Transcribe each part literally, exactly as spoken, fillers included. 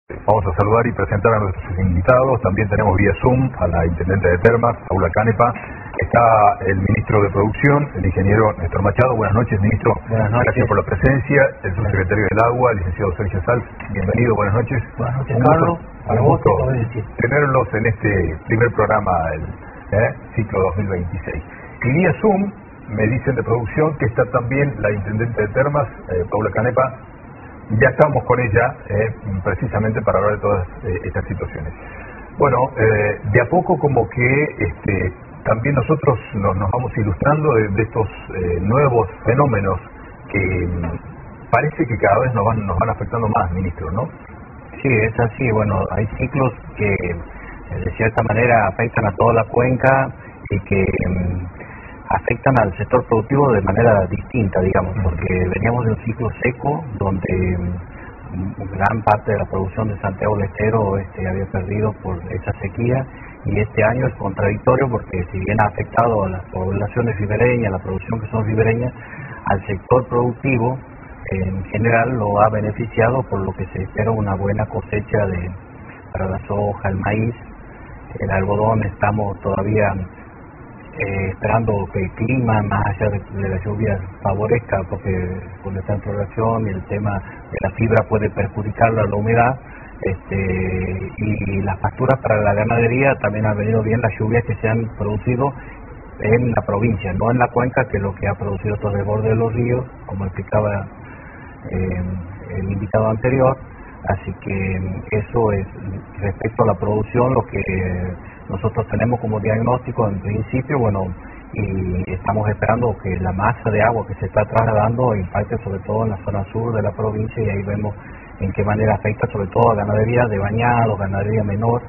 Vamos a saludar y presentar a nuestros invitados. También tenemos vía Zoom a la Intendente de Termas, Paula Canepa. Está el Ministro de Producción, el Ingeniero Néstor Machado. Buenas noches, Ministro. Buenas noches. Gracias por la presencia. El Subsecretario del Agua, el licenciado Sergio Salz. Bienvenido, buenas noches. Buenas noches, un Carlos. Gusto, un gusto tenerlos en este primer programa del eh, ciclo dos mil veintiséis. Y vía Zoom me dicen de producción que está también la Intendente de Termas, eh, Paula Canepa. Ya estamos con ella eh, precisamente para hablar de todas eh, estas situaciones. Bueno, eh, de a poco como que este, también nosotros nos, nos vamos ilustrando de, de estos eh, nuevos fenómenos que mm, parece que cada vez nos van, nos van afectando más, Ministro, ¿no? Sí, es así. Bueno, hay ciclos que de cierta manera afectan a toda la cuenca y que mm, afectan al sector productivo de manera distinta, digamos, porque veníamos de un ciclo seco donde gran parte de la producción de Santiago del Estero este, había perdido por esa sequía, y este año es contradictorio porque si bien ha afectado a las poblaciones ribereñas, la producción que son ribereñas, al sector productivo en general lo ha beneficiado, por lo que se espera una buena cosecha de para la soja, el maíz, el algodón. Estamos todavía Eh, esperando que el clima, más allá de, de la lluvia, favorezca, porque con esta floración y el tema de la fibra puede perjudicarla la humedad, este, y las pasturas para la ganadería también han venido bien las lluvias que se han producido en la provincia, no en la cuenca, que es lo que ha producido todo el borde de los ríos, como explicaba eh, el invitado anterior. Así que eso es respecto a la producción lo que nosotros tenemos como diagnóstico en principio. Bueno, y estamos esperando que la masa de agua que se está trasladando impacte sobre todo en la zona sur de la provincia, y ahí vemos en qué manera afecta sobre todo a ganadería de bañado, ganadería menor,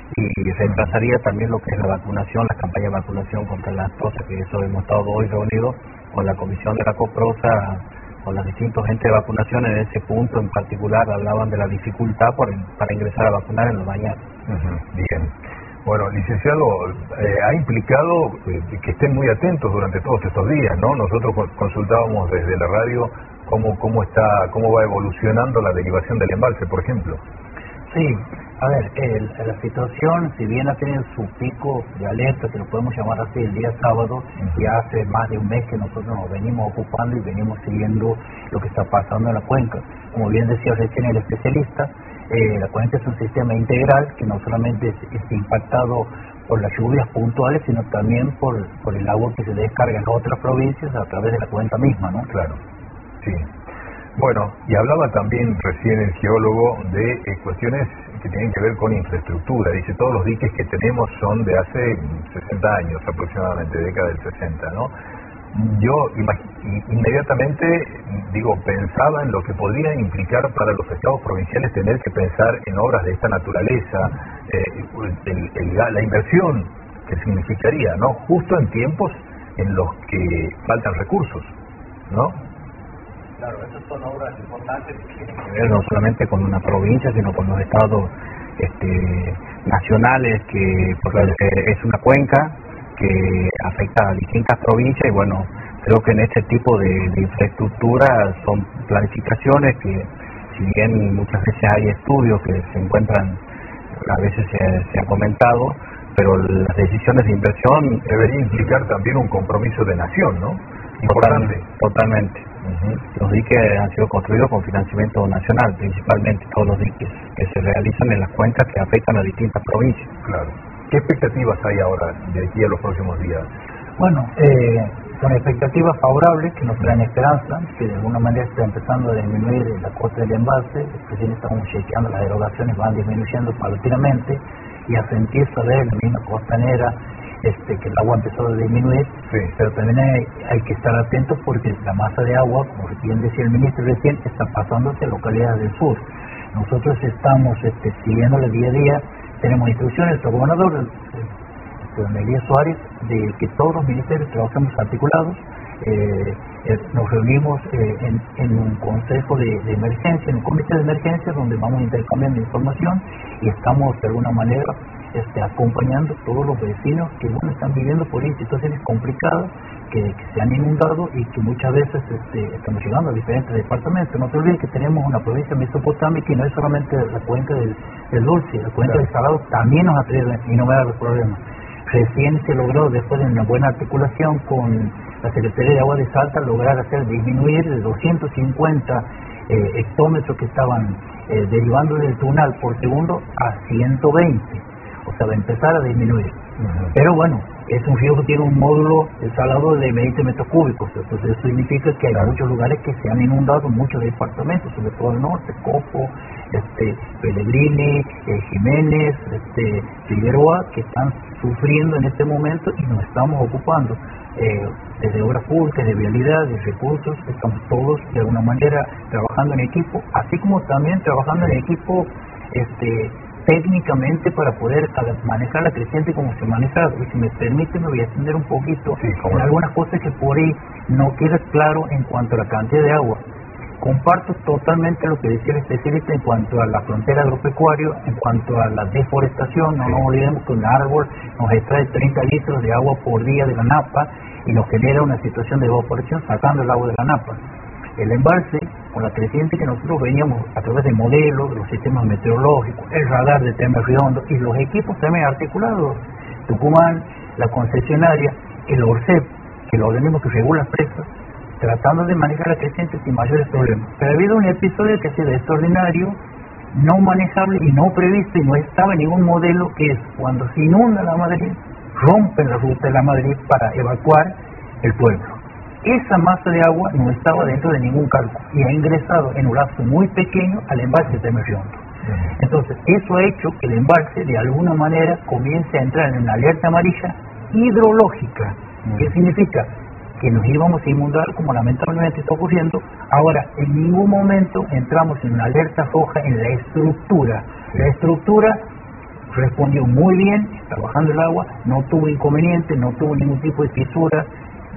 y reemplazaría también lo que es la vacunación, la campaña de vacunación contra la aftosa, que eso hemos estado hoy reunidos con la comisión de la COPROSA, con los distintos entes de vacunación. En ese punto en particular hablaban de la dificultad por, para ingresar a vacunar en los bañados. Uh-huh. Bien. Bueno, licenciado, eh, ha implicado eh, que estén muy atentos durante todos estos días, ¿no? Nosotros consultábamos desde la radio cómo cómo está cómo va evolucionando la derivación del embalse, por ejemplo. Sí, a ver, el, la situación, si bien ha tenido su pico de alerta, que lo podemos llamar así, el día sábado, uh-huh. ya hace más de un mes que nosotros nos venimos ocupando y venimos siguiendo lo que está pasando en la cuenca. Como bien decía recién el especialista, eh, la cuenca es un sistema integral que no solamente es, es impactado por las lluvias puntuales, sino también por, por el agua que se descarga en otras provincias a través de la cuenca misma, ¿no? Claro, sí. Bueno, y hablaba también recién el geólogo de eh, cuestiones que tienen que ver con infraestructura. Dice, todos los diques que tenemos son de hace sesenta años aproximadamente, década del sesenta, ¿no? Yo inmediatamente, digo, pensaba en lo que podría implicar para los estados provinciales tener que pensar en obras de esta naturaleza, eh, el, el, la inversión que significaría, ¿no? Justo en tiempos en los que faltan recursos, ¿no? Claro, esas son obras importantes que tienen que ver no solamente con una provincia, sino con los estados este, nacionales, que porque es una cuenca que afecta a distintas provincias, y bueno, creo que en este tipo de, de infraestructura son planificaciones que, si bien muchas veces hay estudios que se encuentran, a veces se, se ha comentado, pero las decisiones de inversión debería implicar también un compromiso de nación, ¿no? Importante. Totalmente. Uh-huh. Los diques han sido construidos con financiamiento nacional, principalmente todos los diques que se realizan en las cuencas que afectan a distintas provincias. Claro. ¿Qué expectativas hay ahora de aquí a los próximos días? Bueno, eh, con expectativas favorables que nos traen esperanza, que de alguna manera está empezando a disminuir la cuota del embalse. Recién estamos chequeando, las erogaciones van disminuyendo paulatinamente, y a sentirse a ver en la misma costanera este, que el agua empezó a disminuir, sí. Pero también hay, hay que estar atentos porque la masa de agua, como bien decía el ministro recién, está pasando hacia localidades del sur. Nosotros estamos este, siguiéndole día a día. Tenemos instrucciones del gobernador, don Elías Suárez, de que todos los ministerios trabajemos articulados. Eh, eh, nos reunimos eh, en, en un consejo de, de emergencia, en un comité de emergencia, donde vamos intercambiando información y estamos de alguna manera este, acompañando a todos los vecinos que bueno, están viviendo por ahí situaciones complicadas, que, que se han inundado y que muchas veces este, estamos llegando a diferentes departamentos. No te olvides que tenemos una provincia mesopotámica y no es solamente la cuenca del, del Dulce, la cuenca del Salado también nos ha traído innumerables problemas. Recién se logró, después de una buena articulación con la Secretaría de Agua de Salta, lograr hacer disminuir de doscientos cincuenta eh, hectómetros que estaban eh, derivando del túnel por segundo a ciento veinte, o sea, va a empezar a disminuir. Uh-huh. Pero bueno, es un río que tiene un módulo salado de veinte metros cúbicos, entonces eso significa que hay claro. muchos lugares que se han inundado, muchos departamentos, sobre todo el norte, Copo, este, Pellegrini, eh, Jiménez, este, Figueroa, que están sufriendo en este momento y nos estamos ocupando eh, desde obras públicas, de vialidad, de recursos, estamos todos de alguna manera trabajando en equipo, así como también trabajando en equipo este técnicamente para poder manejar la creciente como se maneja. Y si me permite me voy a extender un poquito sí, en algunas cosas que por ahí no queda claro en cuanto a la cantidad de agua. Comparto totalmente lo que decía el especialista en cuanto a la frontera agropecuaria, en cuanto a la deforestación. No nos olvidemos que un árbol nos extrae treinta litros de agua por día de la napa y nos genera una situación de evaporación sacando el agua de la napa. El embalse, con la creciente que nosotros veníamos a través de modelos, de los sistemas meteorológicos, el radar de Termas Riondo y los equipos también articulados, Tucumán, la concesionaria, el ORCEP, que lo organismo que regula presas, tratando de manejar la creciente sin mayores problemas. Pero ha habido un episodio que ha sido extraordinario, no manejable y no previsto, y no estaba en ningún modelo, que es cuando se inunda la Madrid, rompen la ruta de la Madrid para evacuar el pueblo. Esa masa de agua no estaba dentro de ningún cálculo y ha ingresado en un lapso muy pequeño al embalse de Termas Riondo. Entonces, eso ha hecho que el embalse de alguna manera comience a entrar en una alerta amarilla hidrológica. ¿Qué significa? Que nos íbamos a inundar, como lamentablemente está ocurriendo. Ahora, en ningún momento entramos en una alerta roja en la estructura. La estructura respondió muy bien, trabajando el agua, no tuvo inconveniente, no tuvo ningún tipo de fisura,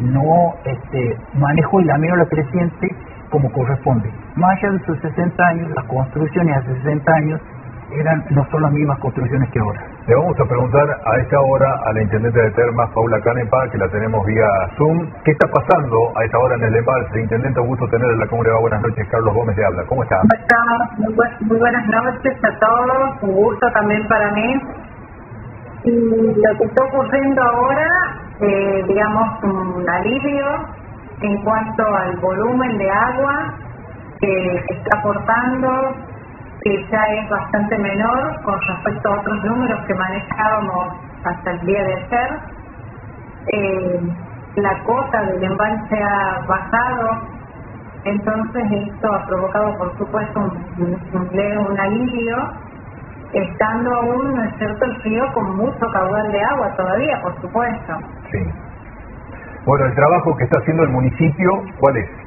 no este, manejó y lamió la creciente como corresponde. Más allá de sus sesenta años, las construcciones hace sesenta años eran no son las mismas construcciones que ahora. Le vamos a preguntar a esta hora a la intendente de Termas, Paula Canepa, que la tenemos vía Zoom. ¿Qué está pasando a esta hora en el embalse? Intendente, un gusto tenerla. ¿Cómo le va? Buenas noches. Carlos Gómez le habla. ¿Cómo está? ¿Cómo está? Muy, bu muy buenas noches a todos. Un gusto también para mí. Y lo que está ocurriendo ahora, eh, digamos, un alivio en cuanto al volumen de agua que se está aportando, que ya es bastante menor con respecto a otros números que manejábamos hasta el día de ayer. Eh, la cota del embalse ha bajado, entonces esto ha provocado, por supuesto, un, un, un alivio, estando aún, ¿no es cierto?, el río con mucho caudal de agua todavía, por supuesto. Sí. Bueno, el trabajo que está haciendo el municipio, ¿cuál es?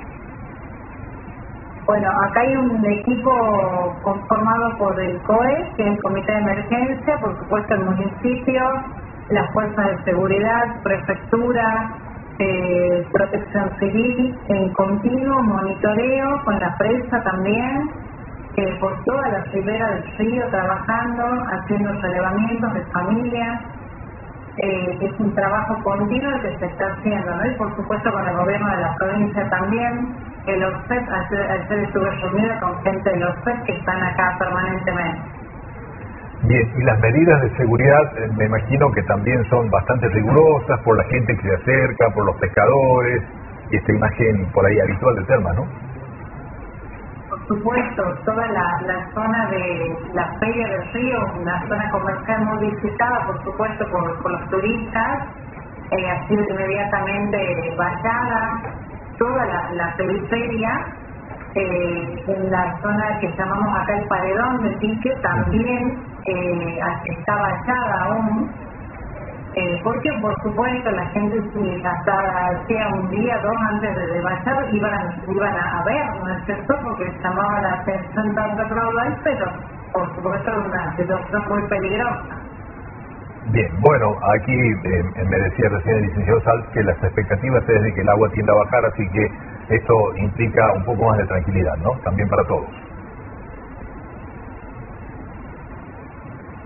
Bueno, acá hay un equipo conformado por el C O E, que es el Comité de Emergencia, por supuesto el municipio, las fuerzas de seguridad, prefectura, eh, protección civil, en continuo monitoreo con la prensa también, eh, por toda la ribera del río trabajando, haciendo relevamientos de familias. Eh, es un trabajo continuo el que se está haciendo, ¿no? Y por supuesto con el gobierno de la provincia también. El ORCEP, ayer estuve reunida con gente del ORCEP que están acá permanentemente. Bien, y las medidas de seguridad eh, me imagino que también son bastante rigurosas por la gente que se acerca, por los pescadores, y esta imagen por ahí habitual de Termas, ¿no? Por supuesto, toda la, la zona de la Feria del Río, una zona comercial muy visitada, por supuesto, por, por los turistas, eh, ha sido inmediatamente vallada. Toda la, la periferia, eh, en la zona que llamamos acá el Paredón de Tique, también eh, está vallada aún, eh, porque por supuesto la gente si hasta hacía un día, dos antes de vallar iban, a, iban a ver, ¿no es cierto?, porque llamaba la atención tanto caudal, pero por supuesto una situación muy peligrosa. Bien, bueno, aquí eh, me decía recién el licenciado Sal que las expectativas es de que el agua tienda a bajar, así que esto implica un poco más de tranquilidad, ¿no? También para todos.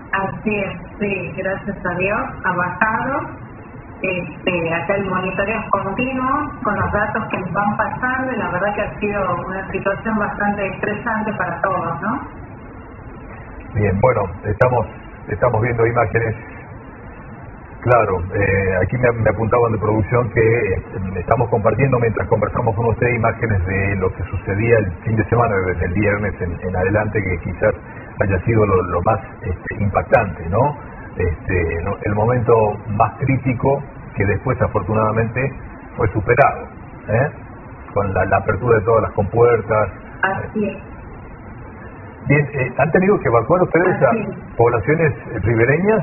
Así es, sí, gracias a Dios ha bajado. Este, acá el monitoreo es continuo con los datos que nos van pasando y la verdad que ha sido una situación bastante estresante para todos, ¿no? Bien, bueno, estamos estamos viendo imágenes. Claro, eh, aquí me, me apuntaban de producción que eh, estamos compartiendo mientras conversamos con usted imágenes de lo que sucedía el fin de semana, desde el viernes en, en adelante, que quizás haya sido lo, lo más este, impactante, ¿no? Este, ¿no? El momento más crítico que después afortunadamente fue superado, ¿eh? Con la, la apertura de todas las compuertas. Así es. Bien, eh, ¿han tenido que evacuar ustedes Así a es. poblaciones ribereñas?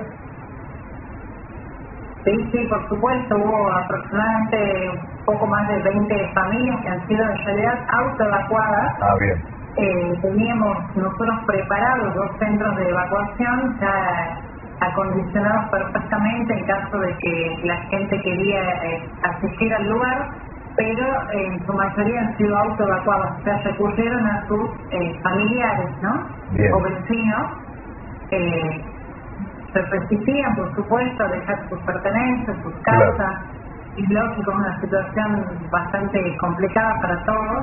Sí, sí, por supuesto, hubo aproximadamente un poco más de veinte familias que han sido en realidad autoevacuadas. Ah, bien. Eh, teníamos nosotros preparados dos centros de evacuación ya acondicionados perfectamente en caso de que la gente quería eh, asistir al lugar, pero eh, en su mayoría han sido autoevacuados, o sea, recurrieron a sus eh, familiares, ¿no? Bien. O vecinos. Eh, se resistían, por supuesto, a dejar sus pertenencias, sus casas. Claro. Y lógico, es una situación bastante complicada para todos.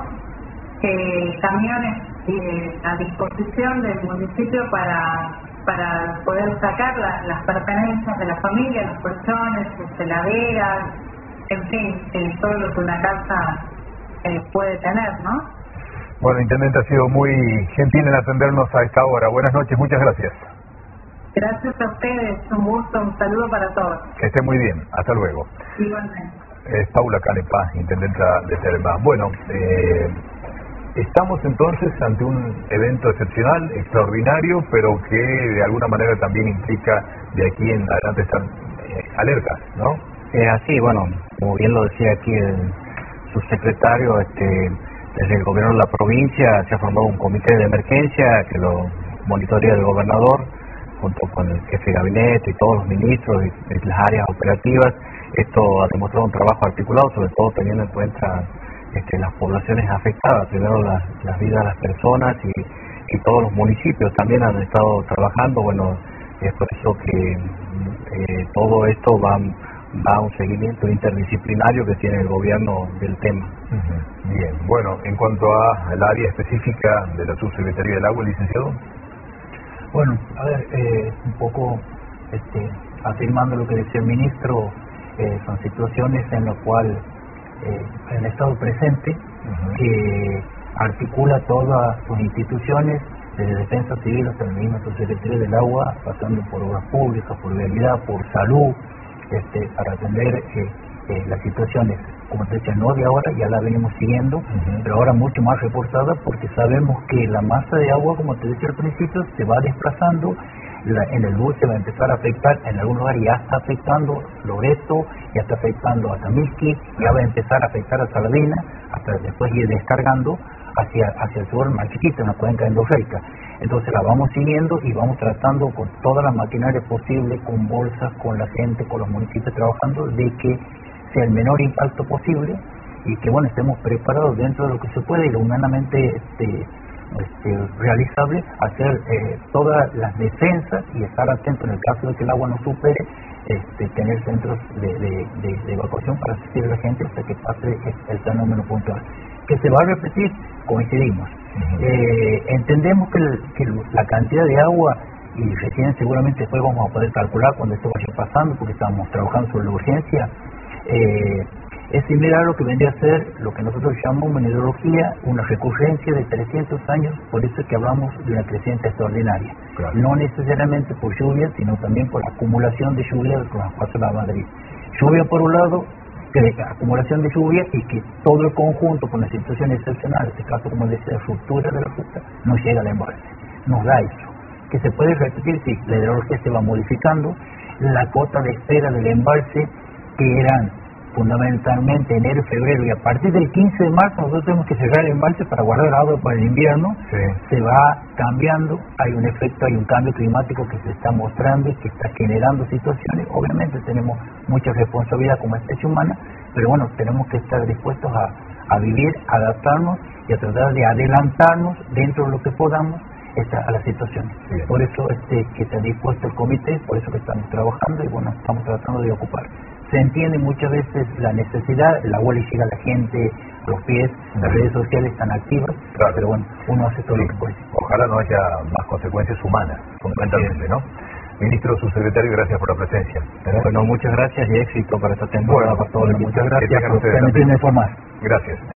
Que camiones eh, a disposición del municipio para para poder sacar la, las pertenencias de la familia, los colchones, sus heladeras, en fin, eh, todo lo que una casa eh, puede tener, ¿no? Bueno, Intendente, ha sido muy gentil en atendernos a esta hora. Buenas noches, muchas gracias. Gracias a ustedes, un gusto, un saludo para todos. Que esté muy bien, hasta luego. Igualmente. Es Paula Canepa, Intendenta de Telma. Bueno, eh, estamos entonces ante un evento excepcional, extraordinario, pero que de alguna manera también implica de aquí en adelante estar eh, alertas, ¿no? Es así, bueno, como bien lo decía aquí el subsecretario, este, desde el gobierno de la provincia se ha formado un comité de emergencia que lo monitorea el gobernador, junto con el jefe de gabinete y todos los ministros y, y las áreas operativas. Esto ha demostrado un trabajo articulado, sobre todo teniendo en cuenta este, las poblaciones afectadas, primero las, las vidas de las personas y, y todos los municipios también han estado trabajando. Bueno, es por eso que eh, todo esto va, va a un seguimiento interdisciplinario que tiene el gobierno del tema. Uh-huh. Bien, bueno, en cuanto al área específica de la Subsecretaría del Agua, licenciado. Bueno, a ver, eh, un poco este, afirmando lo que decía el ministro, eh, son situaciones en las cuales eh, el Estado presente, uh-huh, que articula todas sus instituciones, desde Defensa Civil hasta el mismo Subsecretaría del Agua, pasando por obras públicas, por vialidad, por salud, este, para atender eh, eh, las situaciones, como te decía, no de ahora, ya la venimos siguiendo, uh-huh, pero ahora mucho más reforzada porque sabemos que la masa de agua, como te decía al principio, se va desplazando, la, en el dulce va a empezar a afectar, en algún lugar ya está afectando Loreto, ya está afectando a Tamilqui, ya va a empezar a afectar a Saladina, hasta después ir descargando hacia hacia el sur más chiquita, en la cuenca endorreica. Entonces la vamos siguiendo y vamos tratando con toda la maquinaria posible, con bolsas, con la gente, con los municipios trabajando, de que sea el menor impacto posible y que bueno estemos preparados dentro de lo que se puede y lo humanamente este, este, realizable, hacer eh, todas las defensas y estar atentos en el caso de que el agua no supere, este, tener centros de, de, de, de evacuación para asistir a la gente hasta que pase el fenómeno puntual. Que se va a repetir, coincidimos. Uh-huh. Eh, entendemos que, el, que la cantidad de agua, y recién seguramente después vamos a poder calcular cuando esto vaya pasando, porque estamos trabajando sobre la urgencia, eh, es similar a lo que vendría a ser lo que nosotros llamamos en hidrología una recurrencia de trescientos años, por eso es que hablamos de una creciente extraordinaria. Claro. No necesariamente por lluvia, sino también por acumulación de lluvia con las pasó la Madrid. Lluvia por un lado, que acumulación de lluvia y que todo el conjunto con la situación excepcional, en este caso como decía, ruptura de la ruta, no llega al embalse, nos da eso. Que se puede repetir si la hidrología se va modificando, la cota de espera del embalse, que eran fundamentalmente enero y febrero, y a partir del quince de marzo nosotros tenemos que cerrar el embalse para guardar agua para el invierno, sí, se va cambiando, hay un efecto, hay un cambio climático que se está mostrando y que está generando situaciones. Obviamente tenemos mucha responsabilidad como especie humana, pero bueno, tenemos que estar dispuestos a, a vivir, a adaptarnos y a tratar de adelantarnos dentro de lo que podamos esta, a la situación. Bien. Por eso este que se ha dispuesto el comité, por eso que estamos trabajando y bueno, estamos tratando de ocupar. Se entiende muchas veces la necesidad, la huelga llega a la gente a los pies, las redes sociales están activas, Claro. pero bueno, uno hace todo Sí. lo que puede. Ojalá no haya más consecuencias humanas, fundamentalmente, ¿no? Ministro, subsecretario, gracias por la presencia. Bueno, muchas gracias y éxito para esta temporada, Bueno, para todos los Muchas que gracias tengan por ustedes permitirme también. informar. Gracias.